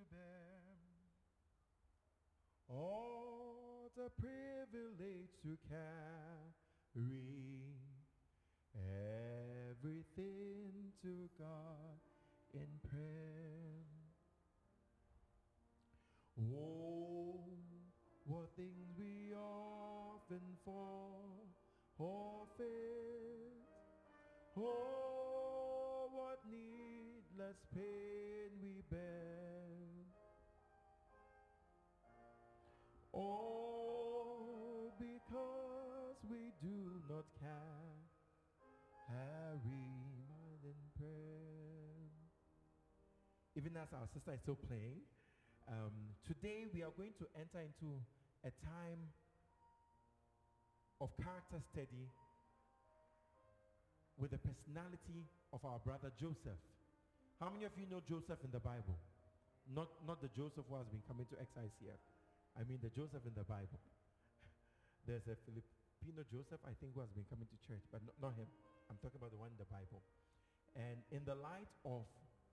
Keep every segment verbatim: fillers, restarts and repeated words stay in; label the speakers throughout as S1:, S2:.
S1: bear. All the privilege to carry everything to God in prayer. Oh, what things we often fall forfeit. Oh, what needless pain we bear. Oh, because we do not carry mind in prayer. Even as our sister is still playing, um, today we are going to enter into a time of character study with the personality of our brother Joseph. How many of you know Joseph in the Bible? Not, not the Joseph who has been coming to X I C F. I mean the Joseph in the Bible. There's a Filipino Joseph, I think, who has been coming to church, but not, not him. I'm talking about the one in the Bible. And in the light of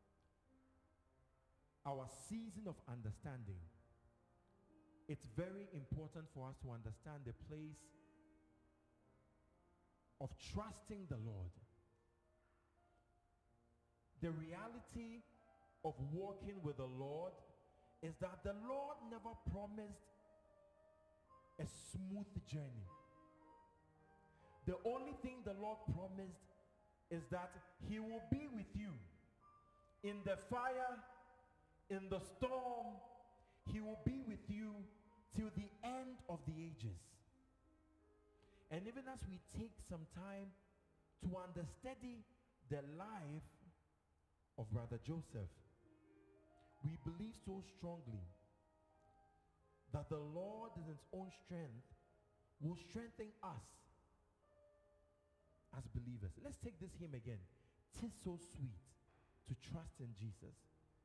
S1: our season of understanding, it's very important for us to understand the place of trusting the Lord. The reality of walking with the Lord is that the Lord never promised a smooth journey. The only thing the Lord promised is that he will be with you in the fire, in the storm. He will be with you till the end of the ages. And even as we take some time to understudy the life of Brother Joseph, we believe so strongly that the Lord in his own strength will strengthen us as believers. Let's take this hymn again. 'Tis so sweet to trust in Jesus.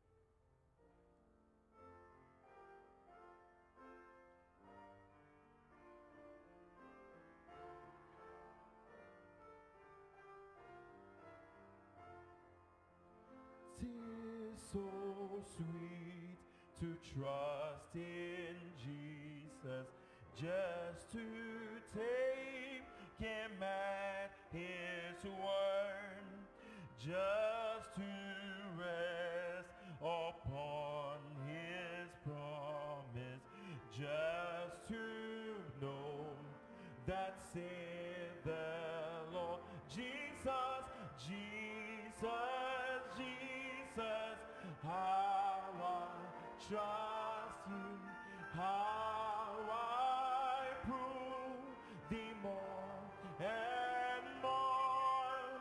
S1: Tis so sweet to trust in Jesus, just to take him at his word, just to rest upon his promise, just to know that saith the Lord. Jesus, Jesus, Jesus, how I trust you, how I prove thee more and more.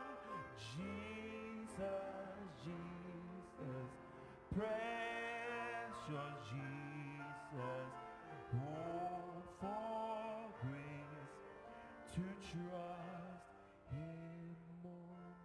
S1: Jesus, Jesus, precious Jesus, hope for grace to trust him more.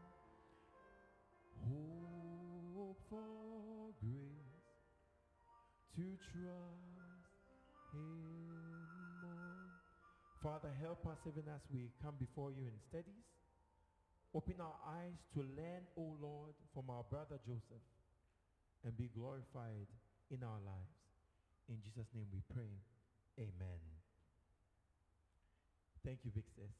S1: Hope for grace to trust him more. Father, help us even as we come before you in studies. Open our eyes to learn, O Lord, from our brother Joseph, and be glorified in our lives. In Jesus' name we pray. Amen. Thank you, Big Sis.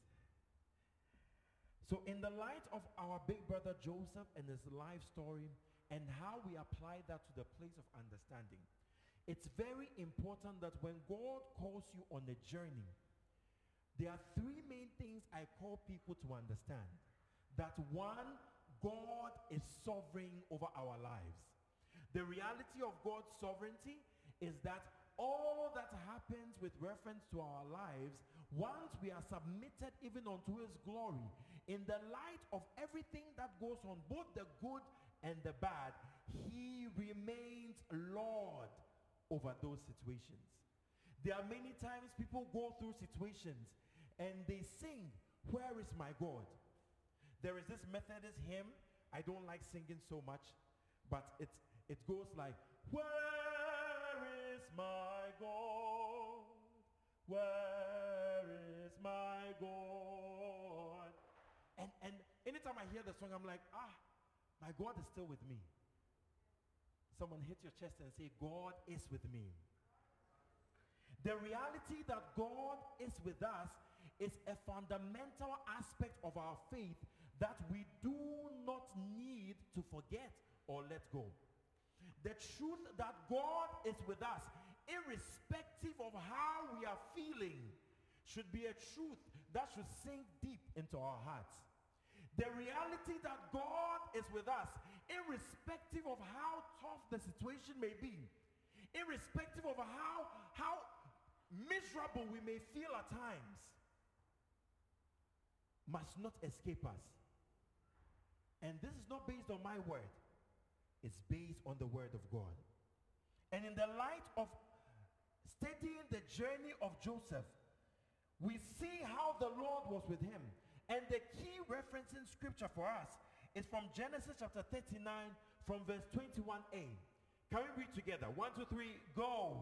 S1: So in the light of our big brother Joseph and his life story and how we apply that to the place of understanding, it's very important that when God calls you on a journey, there are three main things I call people to understand. That one, God is sovereign over our lives. The reality of God's sovereignty is that all that happens with reference to our lives, once we are submitted even unto his glory, in the light of everything that goes on, both the good and the bad, he remains Lord over those situations. There are many times people go through situations and they sing, "Where is my God?" There is this Methodist hymn, I don't like singing so much, but it, it goes like, "Where is my God? Where is my God?" And, and anytime I hear the song, I'm like, ah, my God is still with me. Someone hit your chest and say, God is with me. The reality that God is with us is a fundamental aspect of our faith that we do not need to forget or let go. The truth that God is with us, irrespective of how we are feeling, should be a truth that should sink deep into our hearts. The reality that God is with us, irrespective of how tough the situation may be, irrespective of how, how miserable we may feel at times, must not escape us. And this is not based on my word. It's based on the word of God. And in the light of studying the journey of Joseph, we see how the Lord was with him. And the key reference in scripture for us is from Genesis chapter thirty-nine, from verse twenty-one a. Can we read together? One, two, three, go.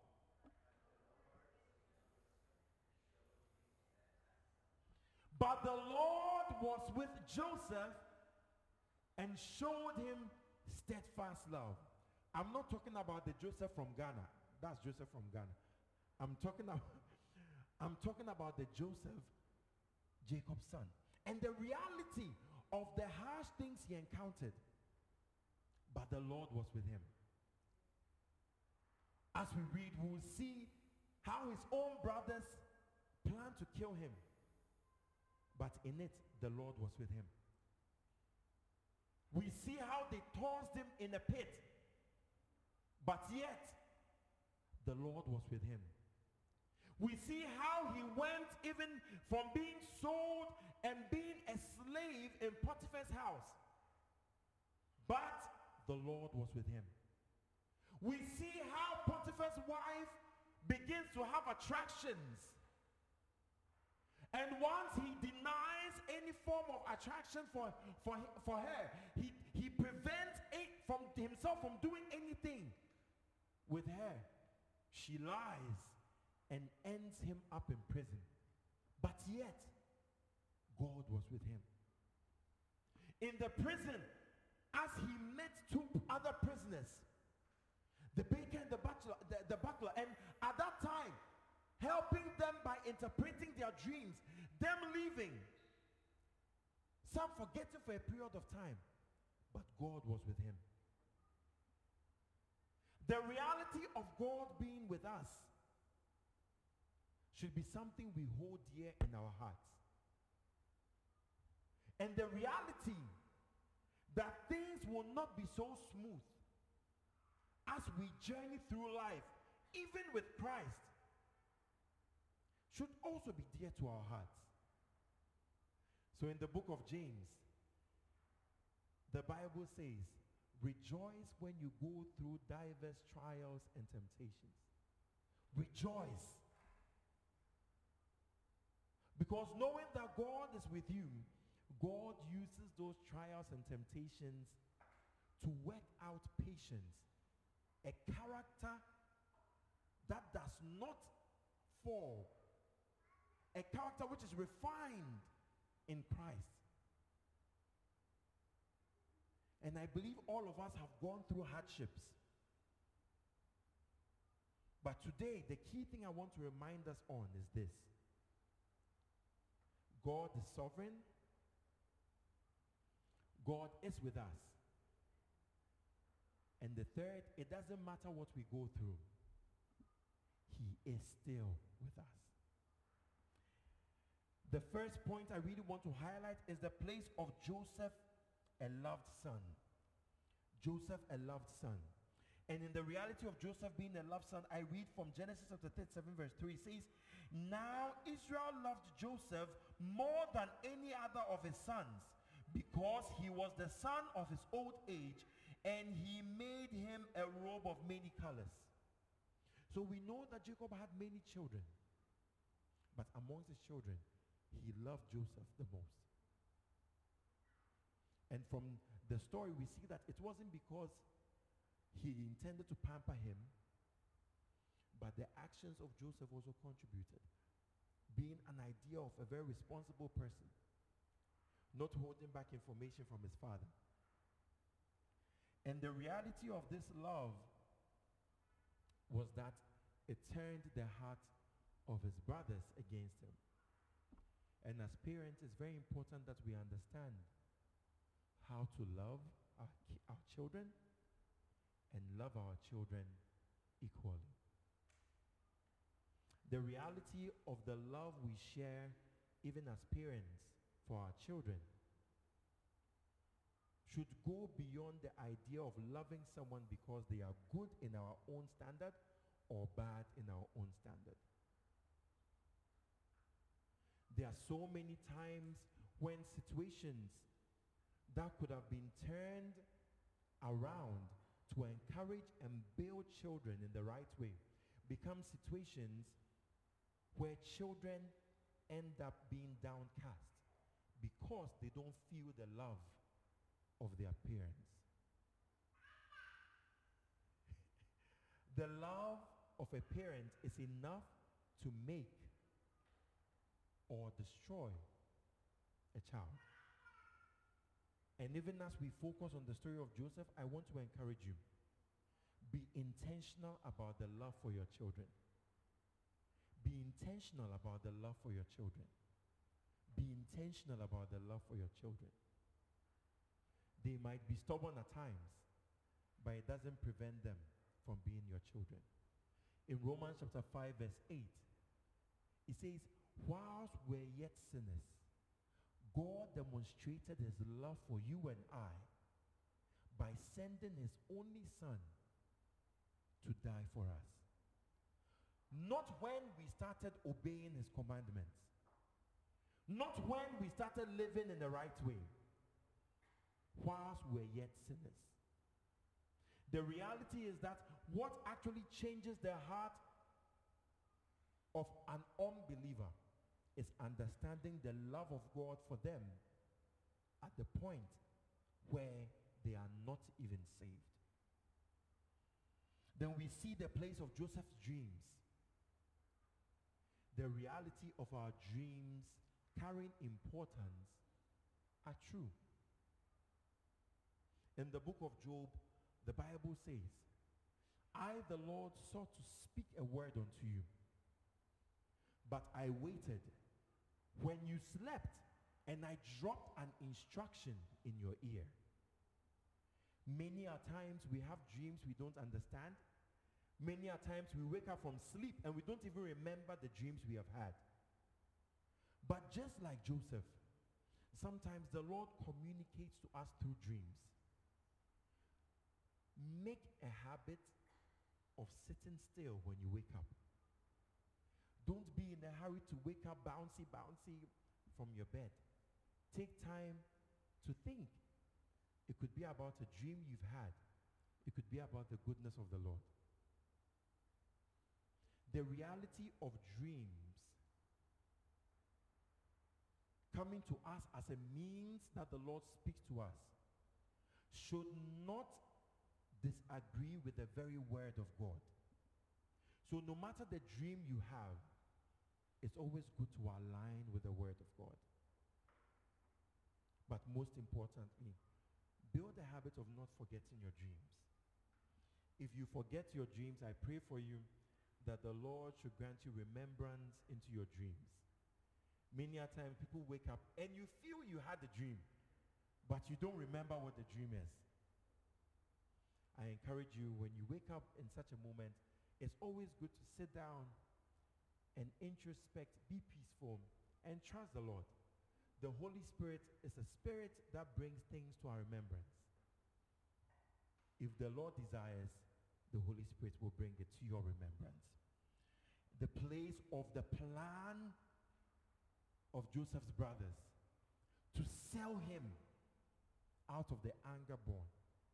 S1: But the Lord was with Joseph and showed him steadfast love. I'm not talking about the Joseph from Ghana. That's Joseph from Ghana. I'm talking about, I'm talking about the Joseph, Jacob's son. And the reality of the harsh things he encountered, but the Lord was with him. As we read, we will see how his own brothers planned to kill him. But in it, the Lord was with him. We see how they tossed him in a pit. But yet, the Lord was with him. We see how he went even from being sold and being a slave in Potiphar's house. But the Lord was with him. We see how Potiphar's wife begins to have attractions. And once he denies any form of attraction for, for, for her, he, he prevents it from himself from doing anything with her. She lies and ends him up in prison. But yet, God was with him. In the prison, as he met two other prisoners, the baker and the butler, the, the butler, and at that time, helping them by interpreting their dreams, them leaving, some forgetting for a period of time, but God was with him. The reality of God being with us should be something we hold dear in our hearts. And the reality that things will not be so smooth as we journey through life, even with Christ, should also be dear to our hearts. So in the book of James, the Bible says, rejoice when you go through diverse trials and temptations. Rejoice. Because knowing that God is with you, God uses those trials and temptations to work out patience, a character that does not fall, a character which is refined in Christ. And I believe all of us have gone through hardships. But today, the key thing I want to remind us on is this. God is sovereign. God is with us. And the third, it doesn't matter what we go through. He is still with us. The first point I really want to highlight is the place of Joseph, a loved son. Joseph, a loved son. And in the reality of Joseph being a loved son, I read from Genesis chapter thirty-seven verse three. It says, now Israel loved Joseph more than any other of his sons, because he was the son of his old age, and he made him a robe of many colors. So we know that Jacob had many children, but amongst his children, he loved Joseph the most. And from the story, we see that it wasn't because he intended to pamper him, but the actions of Joseph also contributed. Being an idea of a very responsible person, not holding back information from his father. And the reality of this love was that it turned the heart of his brothers against him. And as parents, it's very important that we understand how to love our, ki- our children and love our children equally. The reality of the love we share, even as parents, for our children should go beyond the idea of loving someone because they are good in our own standard or bad in our own standard. There are so many times when situations that could have been turned around to encourage and build children in the right way become situations where children end up being downcast because they don't feel the love of their parents. The love of a parent is enough to make or destroy a child. And even as we focus on the story of Joseph, I want to encourage you. Be intentional about the love for your children. Be intentional about the love for your children. Be intentional about the love for your children. They might be stubborn at times, but it doesn't prevent them from being your children. In Romans chapter five, verse eight, it says, whilst we're yet sinners, God demonstrated his love for you and I by sending his only son to die for us. Not when we started obeying his commandments. Not when we started living in the right way. Whilst we're yet sinners. The reality is that what actually changes the heart of an unbeliever is understanding the love of God for them at the point where they are not even saved. Then we see the place of Joseph's dreams. The reality of our dreams carrying importance are true. In the book of Job, the Bible says, I, the Lord, sought to speak a word unto you, but I waited when you slept, and I dropped an instruction in your ear. Many a times we have dreams we don't understand. Many a times we wake up from sleep and we don't even remember the dreams we have had. But just like Joseph, sometimes the Lord communicates to us through dreams. Make a habit of sitting still when you wake up. Don't be in a hurry to wake up bouncy, bouncy from your bed. Take time to think. It could be about a dream you've had. It could be about the goodness of the Lord. The reality of dreams coming to us as a means that the Lord speaks to us should not disagree with the very word of God. So no matter the dream you have, it's always good to align with the word of God. But most importantly, build a habit of not forgetting your dreams. If you forget your dreams, I pray for you that the Lord should grant you remembrance into your dreams. Many a time people wake up and you feel you had a dream, but you don't remember what the dream is. I encourage you, when you wake up in such a moment, it's always good to sit down and introspect, be peaceful, and trust the Lord. The Holy Spirit is a spirit that brings things to our remembrance. If the Lord desires, the Holy Spirit will bring it to your remembrance. The place of the plan of Joseph's brothers to sell him out of the anger born.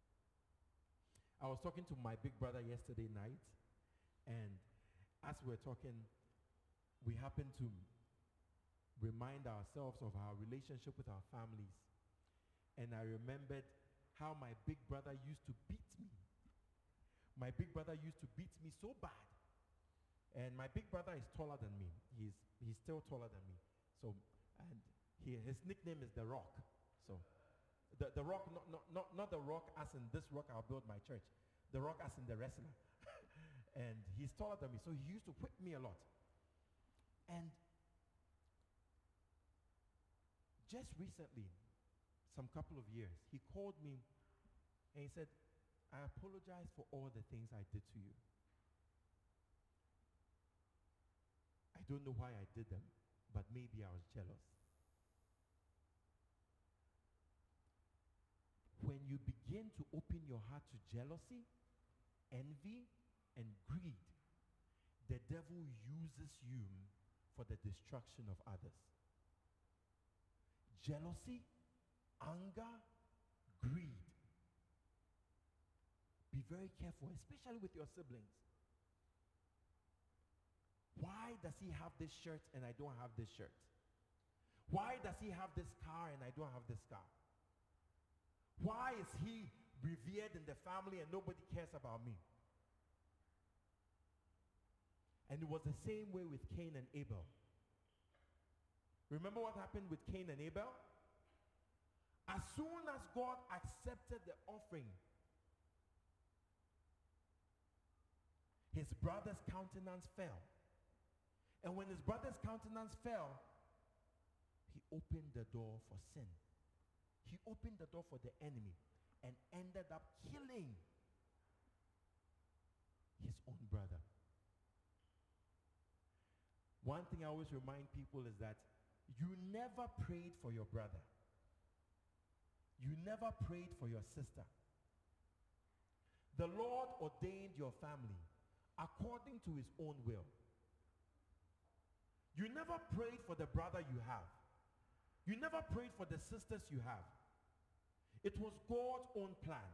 S1: I was talking to my big brother yesterday night, and as we were talking, we happened to remind ourselves of our relationship with our families. And I remembered how my big brother used to beat me. My big brother used to beat me so bad. And my big brother is taller than me. He's, he's still taller than me. So, and he, his nickname is The Rock. So, The, the rock, not, not, not, not the rock as in this rock I'll build my church. The rock as in the wrestler. And he's taller than me, so he used to whip me a lot. And just recently, some couple of years, he called me and he said, I apologize for all the things I did to you. I don't know why I did them, but maybe I was jealous. When you begin to open your heart to jealousy, envy, and greed, the devil uses you for the destruction of others. Jealousy, anger, greed. Be very careful, especially with your siblings. Why does he have this shirt and I don't have this shirt? Why does he have this car and I don't have this car? Why is he revered in the family and nobody cares about me? And it was the same way with Cain and Abel. Remember what happened with Cain and Abel? As soon as God accepted the offering, his brother's countenance fell. And when his brother's countenance fell, he opened the door for sin. He opened the door for the enemy and ended up killing his own brother. One thing I always remind people is that you never prayed for your brother. You never prayed for your sister. The Lord ordained your family according to his own will. You never prayed for the brother you have. You never prayed for the sisters you have. It was God's own plan.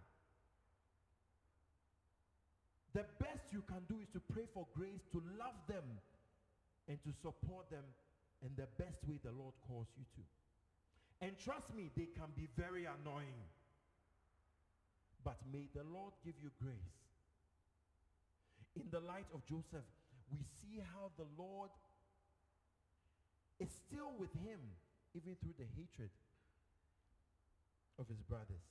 S1: The best you can do is to pray for grace to love them and to support them in the best way the Lord calls you to. And trust me, they can be very annoying. But may the Lord give you grace. In the light of Joseph, we see how the Lord is still with him, even through the hatred of his brothers.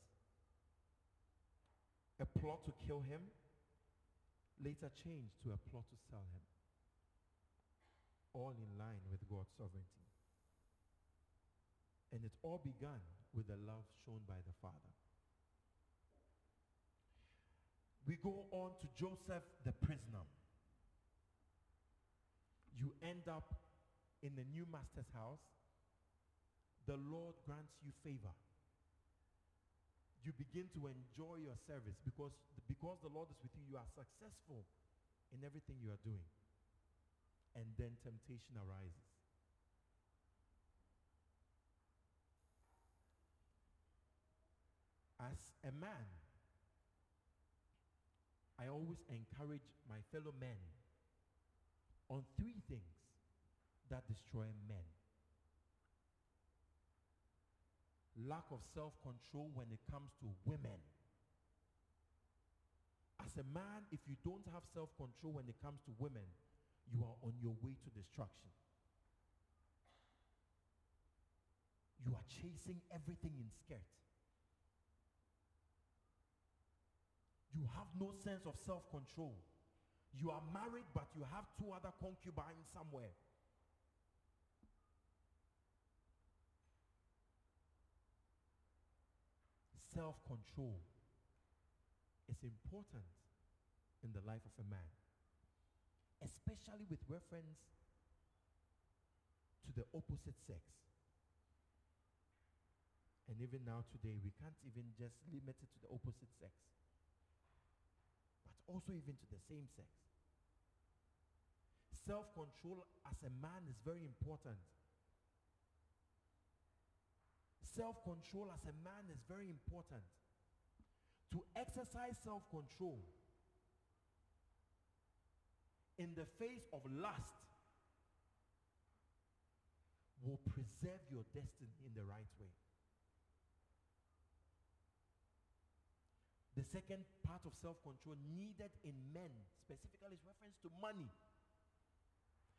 S1: A plot to kill him later changed to a plot to sell him. All in line with God's sovereignty. And it all began with the love shown by the Father. We go on to Joseph the prisoner. You end up in the new master's house. The Lord grants you favor. You begin to enjoy your service because, because the Lord is with you, you are successful in everything you are doing. And then temptation arises. As a man, I always encourage my fellow men on three things that destroy men. Lack of self-control when it comes to women. As a man, if you don't have self-control when it comes to women, you are on your way to destruction. You are chasing everything in skirt. You have no sense of self-control. You are married, but you have two other concubines somewhere. Self-control is important in the life of a man, especially with reference to the opposite sex. And even now today, we can't even just limit it to the opposite sex, but also even to the same sex. Self-control as a man is very important. Self-control as a man is very important. To exercise self-control in the face of lust will preserve your destiny in the right way. The second part of self-control needed in men specifically is reference to money.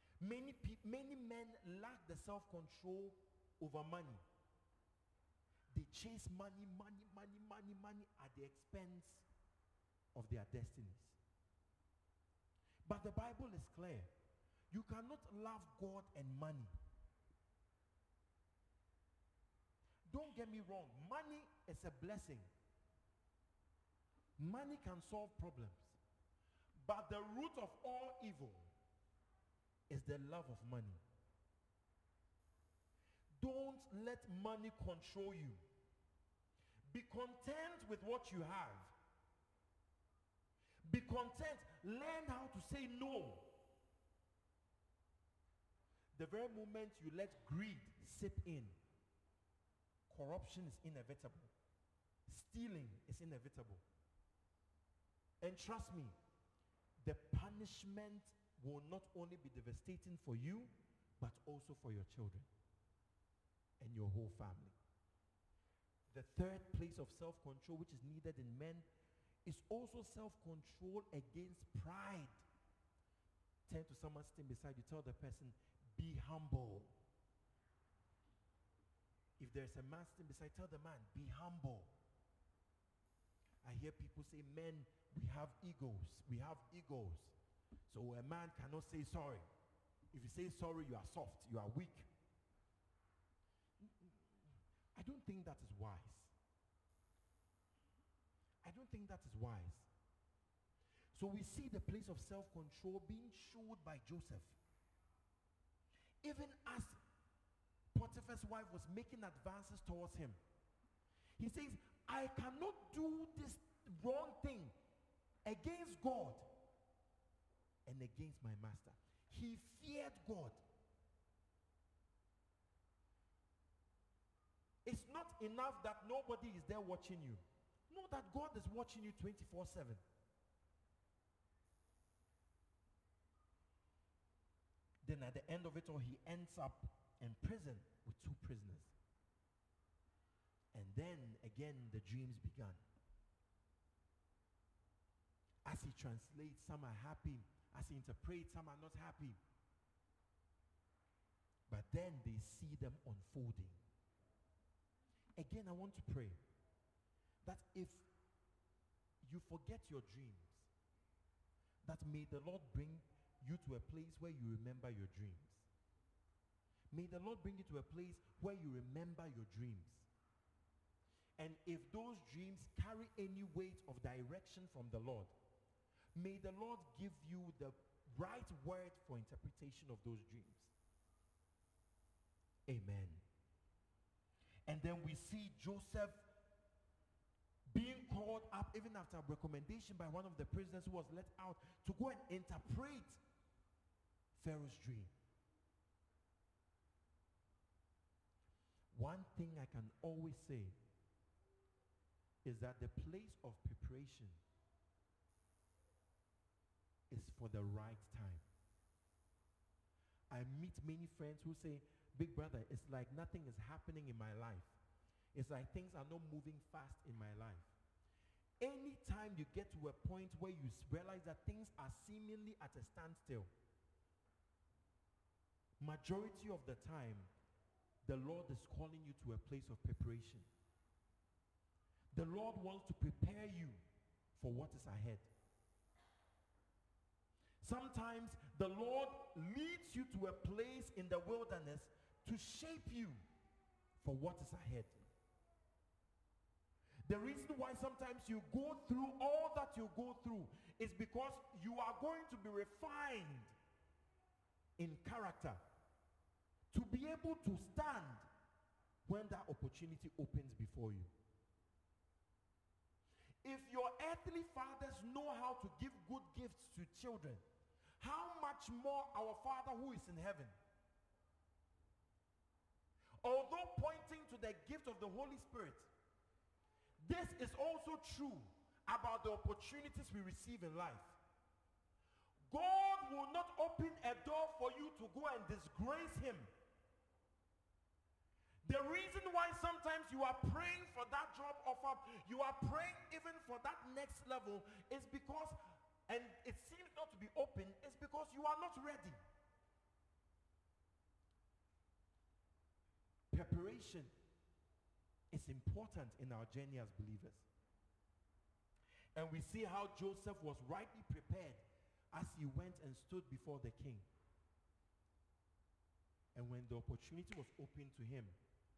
S1: Many, pe- many men lack the self-control over money. They chase money, money, money, money, money at the expense of their destinies. But the Bible is clear. You cannot love God and money. Don't get me wrong. Money is a blessing. Money can solve problems. But the root of all evil is the love of money. Don't let money control you. Be content with what you have. Be content. Learn how to say no. The very moment you let greed sip in, corruption is inevitable. Stealing is inevitable. And trust me, the punishment will not only be devastating for you, but also for your children and your whole family. The third place of self-control which is needed in men is also self-control against pride. Turn to someone sitting beside you, tell the person, be humble. If there's a man sitting beside, tell the man, be humble. I hear people say, men, we have egos. We have egos. So a man cannot say sorry. If you say sorry, you are soft. You are weak. I don't think that is wise. I don't think that is wise. So we see the place of self-control being showed by Joseph. Even as Potiphar's wife was making advances towards him, he says, I cannot do this wrong thing against God and against my master. He feared God. It's not enough that nobody is there watching you. Know that God is watching you twenty-four seven. Then at the end of it all, he ends up in prison with two prisoners. And then again, the dreams began. As he translates, some are happy. As he interprets, some are not happy. But then they see them unfolding. Again, I want to pray that if you forget your dreams, that may the Lord bring you to a place where you remember your dreams. May the Lord bring you to a place where you remember your dreams. And if those dreams carry any weight of direction from the Lord, may the Lord give you the right word for interpretation of those dreams. Amen. And then we see Joseph being called up even after a recommendation by one of the prisoners who was let out to go and interpret Pharaoh's dream. One thing I can always say is that the place of preparation is for the right time. I meet many friends who say, big brother, it's like nothing is happening in my life. It's like things are not moving fast in my life. Anytime you get to a point where you realize that things are seemingly at a standstill, majority of the time, the Lord is calling you to a place of preparation. The Lord wants to prepare you for what is ahead. Sometimes the Lord leads you to a place in the wilderness to shape you for what is ahead. The reason why sometimes you go through all that you go through is because you are going to be refined in character to be able to stand when that opportunity opens before you. If your earthly fathers know how to give good gifts to children, how much more our Father who is in heaven? Although pointing to the gift of the Holy Spirit, this is also true about the opportunities we receive in life. God will not open a door for you to go and disgrace him. The reason why sometimes you are praying for that job offer, you are praying even for that next level, is because, and it seems not to be open, is because you are not ready. Preparation is important in our journey as believers. And we see how Joseph was rightly prepared as he went and stood before the king. And when the opportunity was opened to him,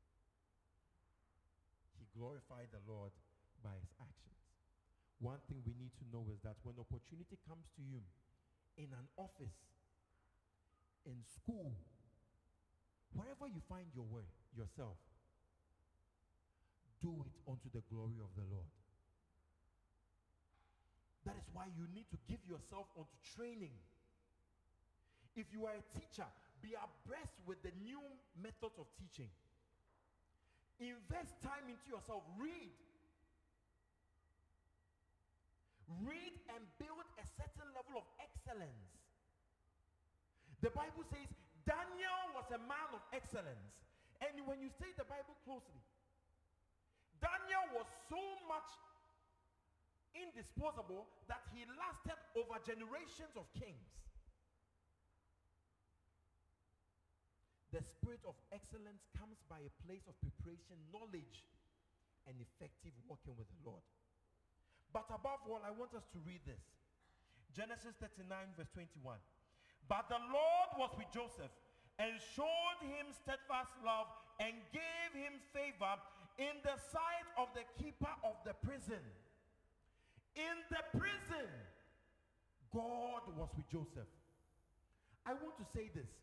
S1: he glorified the Lord by his actions. One thing we need to know is that when opportunity comes to you in an office, in school, wherever you find your way, yourself, do it unto the glory of the Lord. That is why you need to give yourself unto training. If you are a teacher, be abreast with the new methods of teaching. Invest time into yourself. Read. Read and build a certain level of excellence. The Bible says Daniel was a man of excellence. And when you study the Bible closely, Daniel was so much indisposable that he lasted over generations of kings. The spirit of excellence comes by a place of preparation, knowledge, and effective working with the Lord. But above all, I want us to read this. Genesis thirty-nine verse twenty-one. But the Lord was with Joseph and showed him steadfast love and gave him favor in the sight of the keeper of the prison. In the prison, God was with Joseph. I want to say this.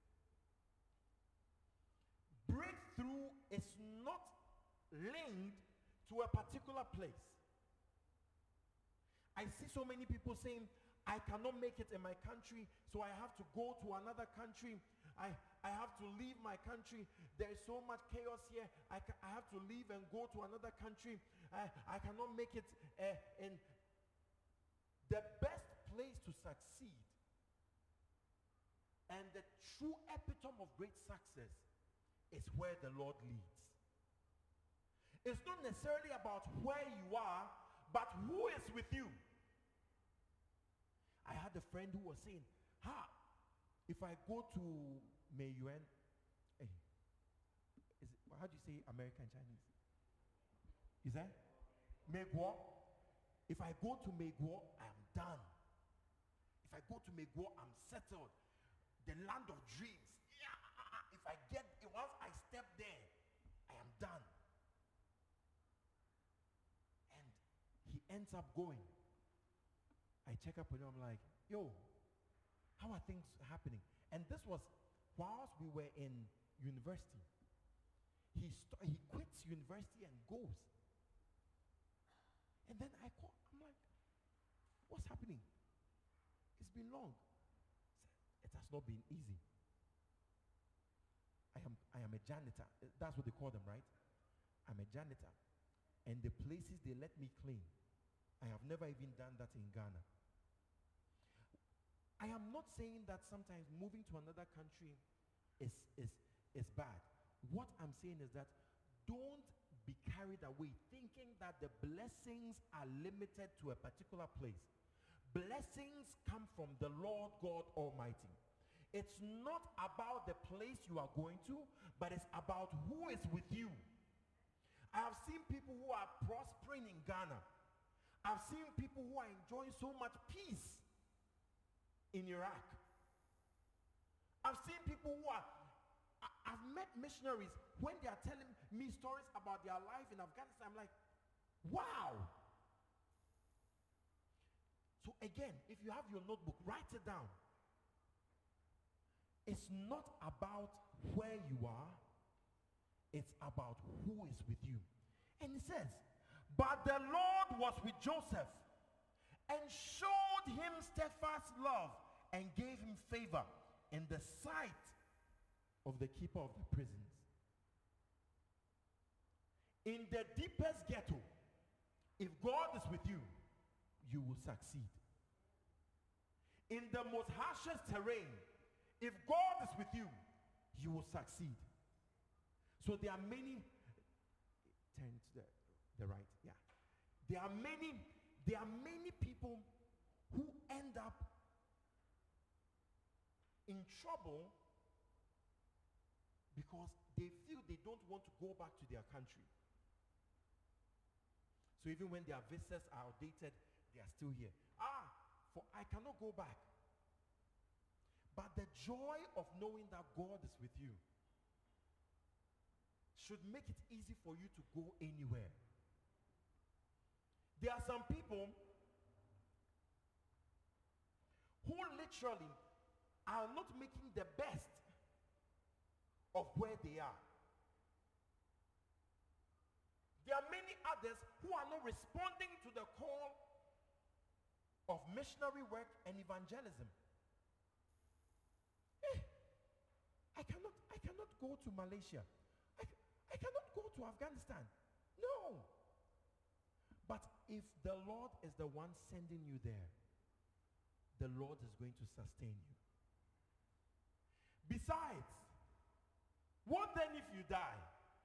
S1: Breakthrough is not linked to a particular place. I see so many people saying, I cannot make it in my country, so I have to go to another country. I, I have to leave my country. There is so much chaos here. I, ca- I have to leave and go to another country. I, I cannot make it uh, in the best place to succeed. And the true epitome of great success is where the Lord leads. It's not necessarily about where you are, but who is with you. I had a friend who was saying, ha, if I go to Meiyuan, hey, is it, how do you say American Chinese? Is that? Meiguo. If I go to Meiguo, I am done. If I go to Meiguo, I'm settled. The land of dreams. Yeah. If I get, once I step there, I am done. And he ends up going. I check up with him, I'm like, yo, how are things happening? And this was whilst we were in university. He st- he quits university and goes. And then I call, I'm like, what's happening? It's been long. It has not been easy. I am I am a janitor. That's what they call them, right? I'm a janitor. And the places they let me clean, I have never even done that in Ghana. I am not saying that sometimes moving to another country is, is, is bad. What I'm saying is that don't be carried away thinking that the blessings are limited to a particular place. Blessings come from the Lord God Almighty. It's not about the place you are going to, but it's about who is with you. I have seen people who are prospering in Ghana. I've seen people who are enjoying so much peace in Iraq. I've seen people who are, I, I've met missionaries when they are telling me stories about their life in Afghanistan. I'm like, wow. So again, if you have your notebook, write it down. It's not about where you are, it's about who is with you. And it says, but the Lord was with Joseph and showed him steadfast love and gave him favor in the sight of the keeper of the prisons. In the deepest ghetto, if God is with you, you will succeed. In the most harshest terrain, if God is with you, you will succeed. So there are many, turn to the, the right, yeah. There are many, there are many people who end up in trouble because they feel they don't want to go back to their country. So even when their visas are outdated, they are still here. Ah, for I cannot go back. But the joy of knowing that God is with you should make it easy for you to go anywhere. There are some people who literally are not making the best of where they are. There are many others who are not responding to the call of missionary work and evangelism. Eh, I cannot, I cannot go to Malaysia. I, I cannot go to Afghanistan. No. But if the Lord is the one sending you there, the Lord is going to sustain you. Besides, what then if you die?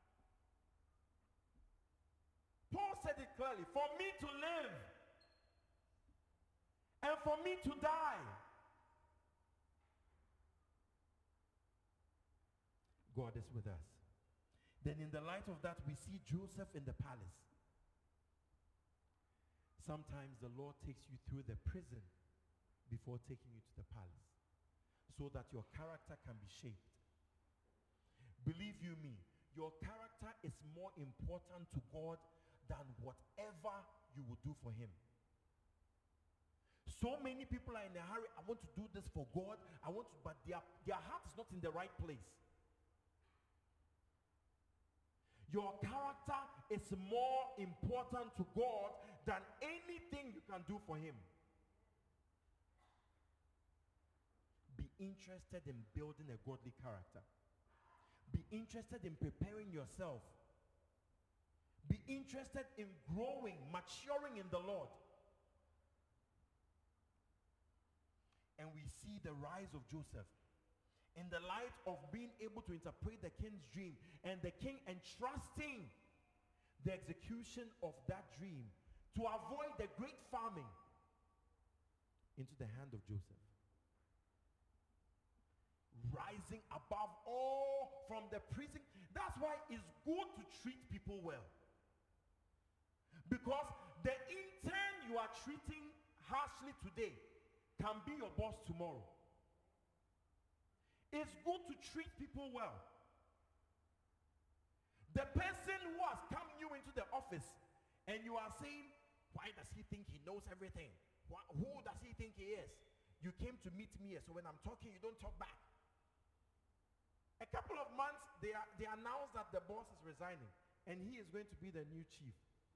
S1: Paul said it clearly, for me to live and for me to die. God is with us. Then in the light of that, we see Joseph in the palace. Sometimes the Lord takes you through the prison before taking you to the palace, so that your character can be shaped. Believe you me, your character is more important to God than whatever you will do for him. So many people are in a hurry. I want to do this for God. I want to, but their, their heart is not in the right place. Your character is more important to God than anything you can do for him. Be interested in building a godly character. Be interested in preparing yourself. Be interested in growing, maturing in the Lord. And we see the rise of Joseph in the light of being able to interpret the king's dream, and the king entrusting the execution of that dream to avoid the great famine into the hand of Joseph. Rising above all from the prison. That's why it's good to treat people well. Because the intern you are treating harshly today can be your boss tomorrow. It's good to treat people well. The person who has come you into the office and you are saying, why does he think he knows everything? Why, who does he think he is? You came to meet me, so when I'm talking, you don't talk back. A couple of months, they, are, they announced that the boss is resigning and he is going to be the new chief.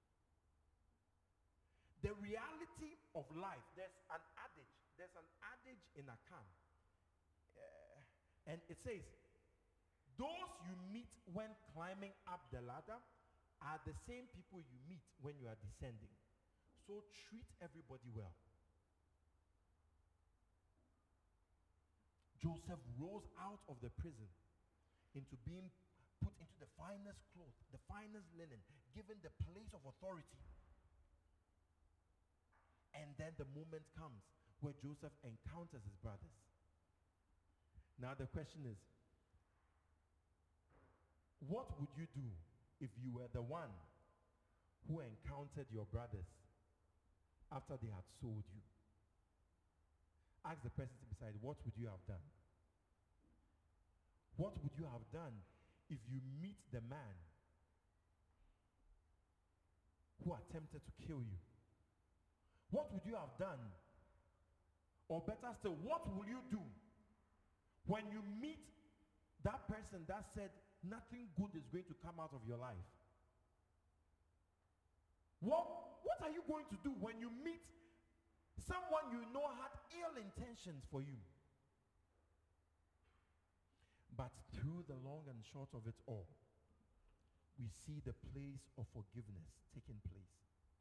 S1: The reality of life, there's an adage, there's an adage in Akan. Uh, and it says, those you meet when climbing up the ladder are the same people you meet when you are descending. So treat everybody well. Joseph rose out of the prison into being put into the finest cloth, the finest linen, given the place of authority. And then the moment comes where Joseph encounters his brothers. Now the question is, what would you do if you were the one who encountered your brothers after they had sold you? Ask the person beside, what would you have done? What would you have done if you meet the man who attempted to kill you? What would you have done? Or better still, what will you do when you meet that person that said nothing good is going to come out of your life? What, what are you going to do when you meet someone you know had ill intentions for you? But through the long and short of it all, we see the place of forgiveness taking place.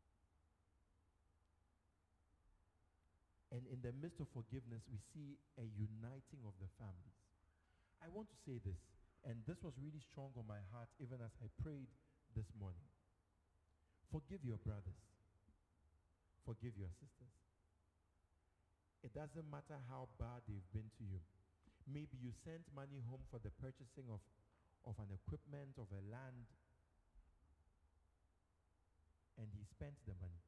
S1: And in the midst of forgiveness, we see a uniting of the families. I want to say this, and this was really strong on my heart even as I prayed this morning. Forgive your brothers. Forgive your sisters. It doesn't matter how bad they've been to you. Maybe you sent money home for the purchasing of, of an equipment, of a land. and he spent the money.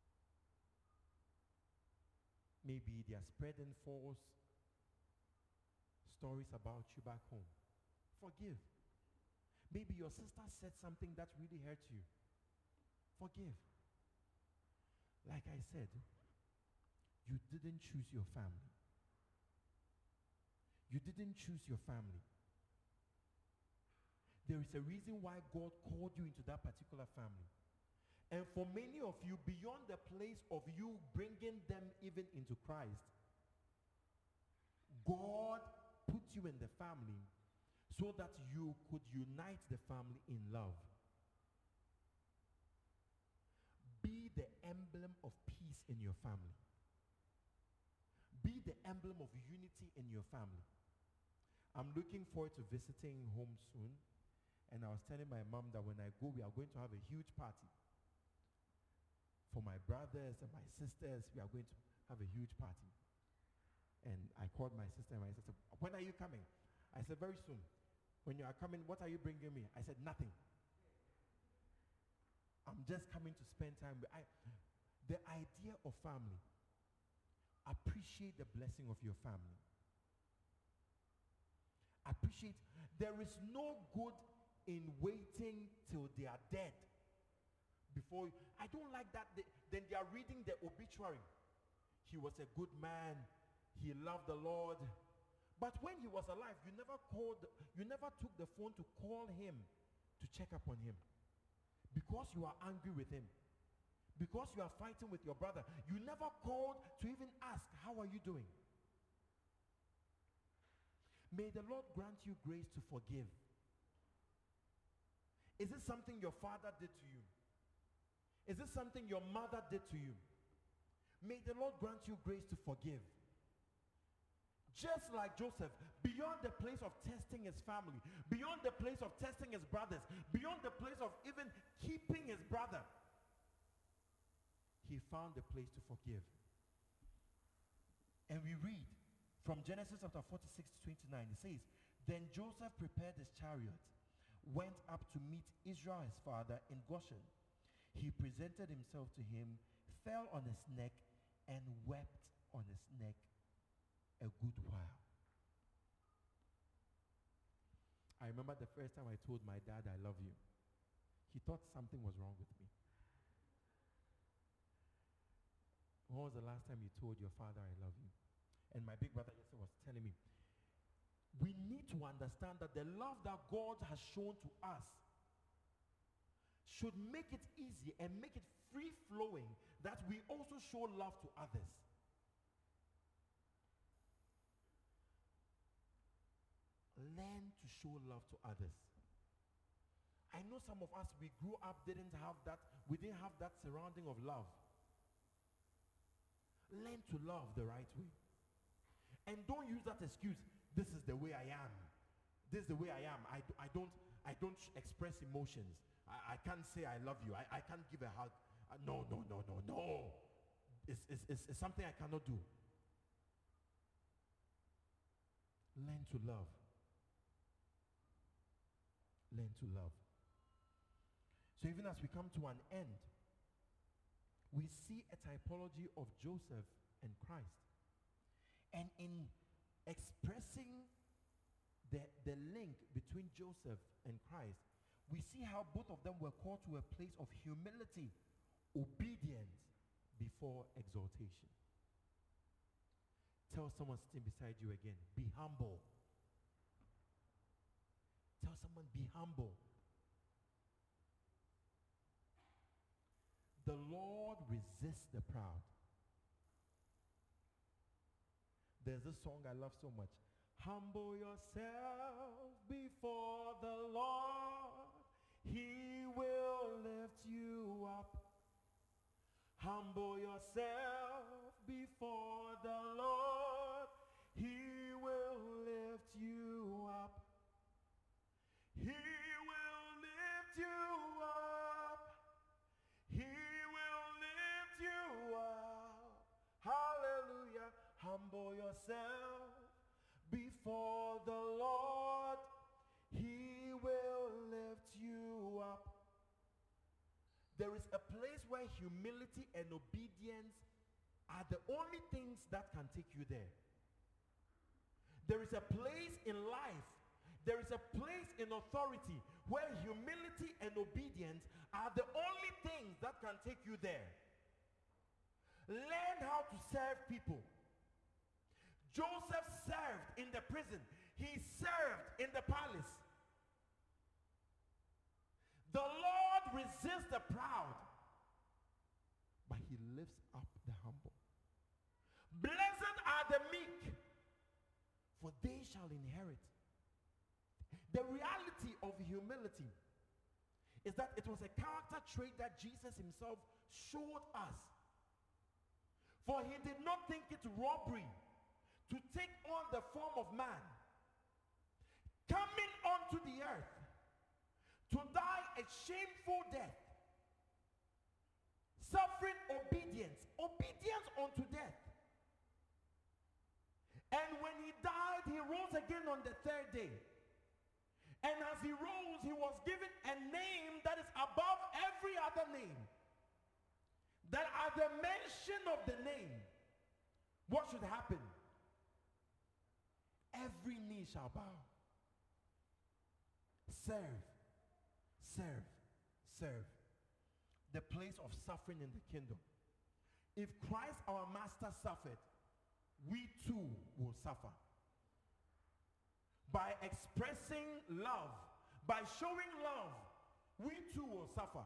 S1: Maybe they are spreading false stories about you back home. Forgive. Maybe your sister said something that really hurt you. Forgive. Like I said, you didn't choose your family. You didn't choose your family. There is a reason why God called you into that particular family. And for many of you, beyond the place of you bringing them even into Christ, God put you in the family so that you could unite the family in love. Be the emblem of peace in your family. Be the emblem of unity in your family. I'm looking forward to visiting home soon. And I was telling my mom that when I go, we are going to have a huge party. For my brothers and my sisters, we are going to have a huge party. And I called my sister and my sister, when are you coming? I said, very soon. When you are coming, what are you bringing me? I said, nothing. I'm just coming to spend time with I, the idea of family. Appreciate the blessing of your family. Appreciate, there is no good in waiting till they are dead before you. I don't like that. They, then they are reading the obituary. He was a good man. He loved the Lord. But when he was alive, you never called, you never took the phone to call him to check up on him. Because you are angry with him. Because you are fighting with your brother. You never called to even ask, how are you doing? May the Lord grant you grace to forgive. Is it something your father did to you? Is it something your mother did to you? May the Lord grant you grace to forgive. Just like Joseph, beyond the place of testing his family, beyond the place of testing his brothers, beyond the place of even keeping his brother, he found a place to forgive. And we read from Genesis chapter forty-six to twenty-nine, it says, then Joseph prepared his chariot, went up to meet Israel his father in Goshen. He presented himself to him, fell on his neck, and wept on his neck a good while. I remember the first time I told my dad I love you. He thought something was wrong with me. When was the last time you told your father I love you? And my big brother yesterday was telling me, we need to understand that the love that God has shown to us should make it easy and make it free-flowing that we also show love to others. Learn to show love to others. I know some of us, we grew up, didn't have that, we didn't have that surrounding of love. Learn to love the right way. And don't use that excuse, this is the way I am. This is the way I am. I, I don't I don't express emotions. I, I can't say I love you. I, I can't give a hug. Uh, no, no, no, no, no. It's, it's, it's, it's something I cannot do. Learn to love. Learn to love. So even as we come to an end, we see a typology of Joseph and Christ. And in expressing the, the link between Joseph and Christ, we see how both of them were called to a place of humility, obedience before exaltation. Tell someone sitting beside you again, be humble. Tell someone, be humble. The Lord resists the proud. There's this song I love so much. Humble yourself before the Lord. He will lift you up. Humble yourself before the Lord. He will lift you up. He will lift you up. He will lift you up. Hallelujah. Humble yourself before the Lord. He will lift you up. There is a place where humility and obedience are the only things that can take you there. There is a place in life, there is a place in authority where humility and obedience are the only things that can take you there. Learn how to serve people. Joseph served in the prison. He served in the palace. The Lord resists the proud, but he lifts up the humble. Blessed are the meek, for they shall inherit. The reality of humility is that it was a character trait that Jesus himself showed us. For he did not think it robbery to take on the form of man, coming onto the earth to die a shameful death, suffering obedience, obedience unto death. And when he died, he rose again on the third day. And as he rose, he was given a name that is above every other name. That at the mention of the name, what should happen? Every knee shall bow. Serve, serve, serve. The place of suffering in the kingdom. If Christ our master suffered, we too will suffer. By expressing love, by showing love, we too will suffer.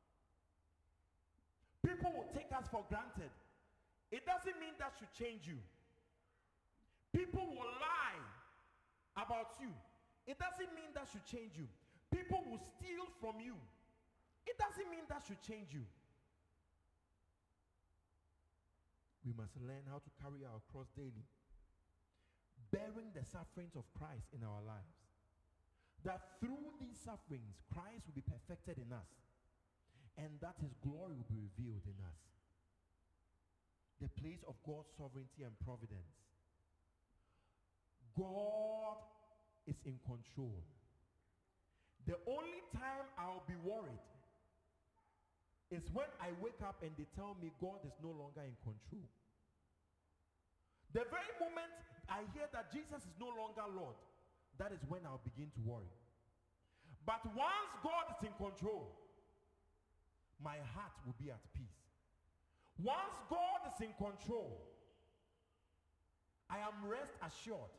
S1: People will take us for granted. It doesn't mean that should change you. People will lie about you. It doesn't mean that should change you. People will steal from you. It doesn't mean that should change you. We must learn how to carry our cross daily, bearing the sufferings of Christ in our lives. That through these sufferings, Christ will be perfected in us, and that his glory will be revealed in us. The place of God's sovereignty and providence. God is in control. The only time I'll be worried is when I wake up and they tell me God is no longer in control. The very moment I hear that Jesus is no longer Lord, that is when I'll begin to worry. But once God is in control, my heart will be at peace. Once God is in control, I am rest assured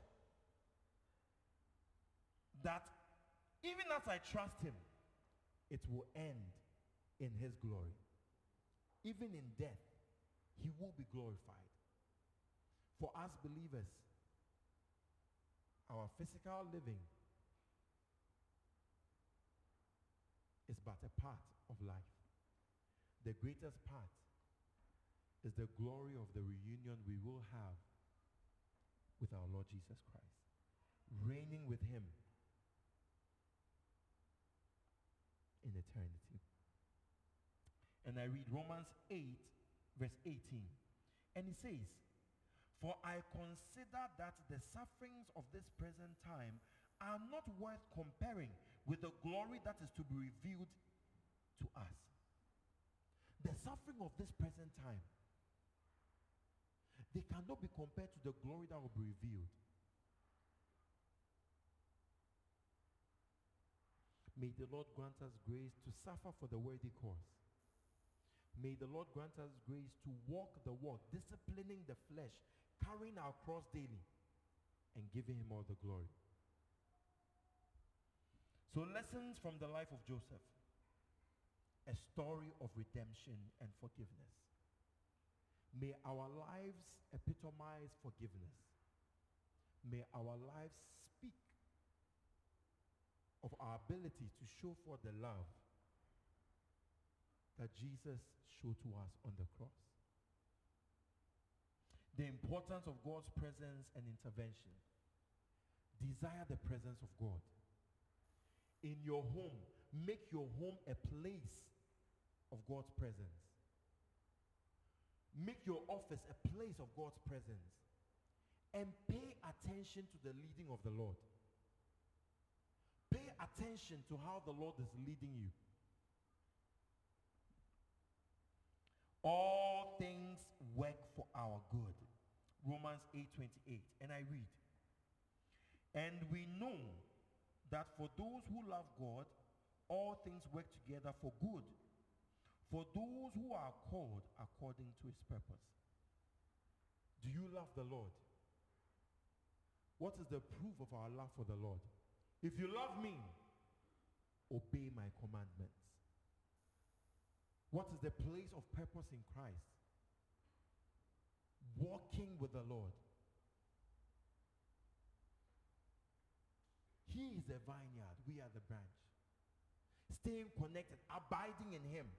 S1: that even as I trust him, it will end in his glory. Even in death, he will be glorified. For us believers, our physical living is but a part of life. The greatest part is the glory of the reunion we will have with our Lord Jesus Christ, reigning with him in eternity. And I read Romans eight, verse eighteen. And he says, "For I consider that the sufferings of this present time are not worth comparing with the glory that is to be revealed to us." The suffering of this present time, they cannot be compared to the glory that will be revealed. May the Lord grant us grace to suffer for the worthy cause. May the Lord grant us grace to walk the walk, disciplining the flesh, carrying our cross daily, and giving him all the glory. So, lessons from the life of Joseph. A story of redemption and forgiveness. May our lives epitomize forgiveness. May our lives speak of our ability to show forth the love that Jesus showed to us on the cross. The importance of God's presence and intervention. Desire the presence of God. In your home, make your home a place of God's presence. Make your office a place of God's presence. And pay attention to the leading of the Lord. Pay attention to how the Lord is leading you. all things work for our good. Romans eight twenty-eight. And I read, and we know that for those who love God, all things work together for good, for those who are called according to his purpose. Do you love the Lord? What is the proof of our love for the Lord? If you love me, obey my commandments. What is the place of purpose in Christ? Walking with the Lord. He is the vineyard, we are the branch. Staying connected, abiding in him.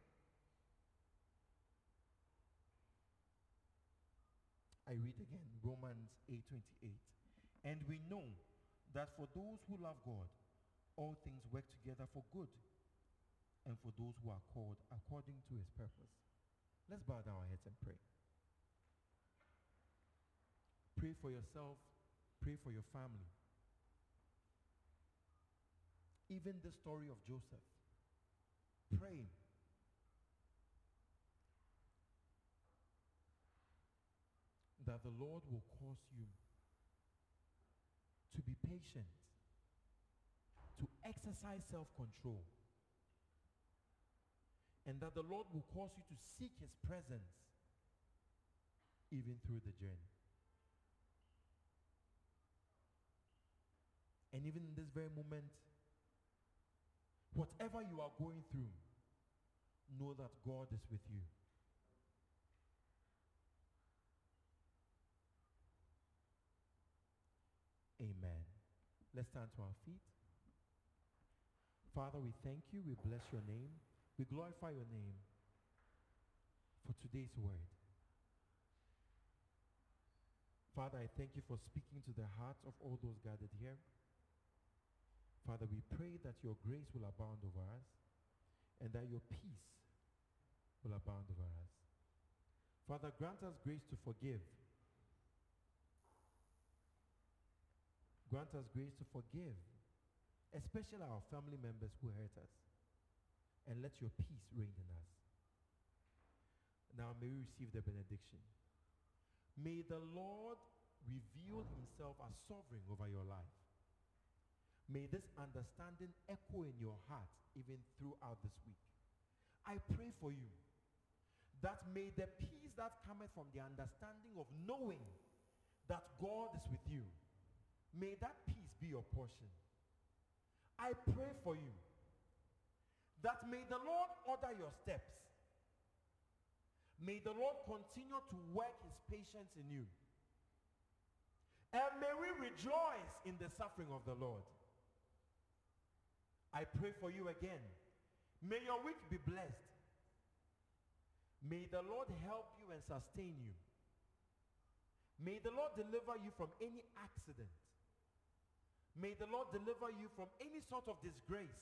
S1: I read again, Romans eight twenty-eight. And we know that for those who love God, all things work together for good, and for those who are called according to his purpose. Let's bow down our heads and pray. Pray for yourself, pray for your family. Even the story of Joseph, pray. That the Lord will cause you to be patient, to exercise self-control, and that the Lord will cause you to seek his presence even through the journey. And even in this very moment, whatever you are going through, know that God is with you. Amen. Let's stand to our feet. Father, we thank you. We bless your name. We glorify your name for today's word. Father, I thank you for speaking to the hearts of all those gathered here. Father, we pray that your grace will abound over us and that your peace will abound over us. Father, grant us grace to forgive. Grant us grace to forgive, especially our family members who hurt us. And let your peace reign in us. Now may we receive the benediction. May the Lord reveal himself as sovereign over your life. May this understanding echo in your heart even throughout this week. I pray for you that may the peace that cometh from the understanding of knowing that God is with you, may that peace be your portion. I pray for you that may the Lord order your steps. May the Lord continue to work his patience in you. And may we rejoice in the suffering of the Lord. I pray for you again. May your week be blessed. May the Lord help you and sustain you. May the Lord deliver you from any accident. May the Lord deliver you from any sort of disgrace.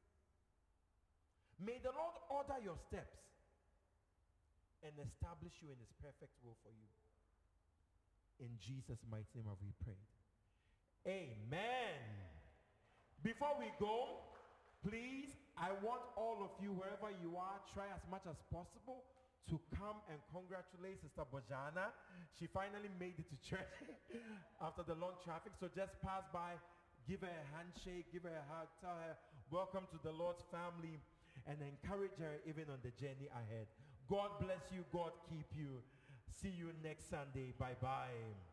S1: May the Lord order your steps and establish you in his perfect will for you. In Jesus' mighty name have we prayed. Amen. Before we go, please, I want all of you, wherever you are, try as much as possible to come and congratulate Sister Bojana. She finally made it to church after the long traffic. So just pass by, give her a handshake, give her a hug, tell her, welcome to the Lord's family, and encourage her even on the journey ahead. God bless you. God keep you. See you next Sunday. Bye-bye.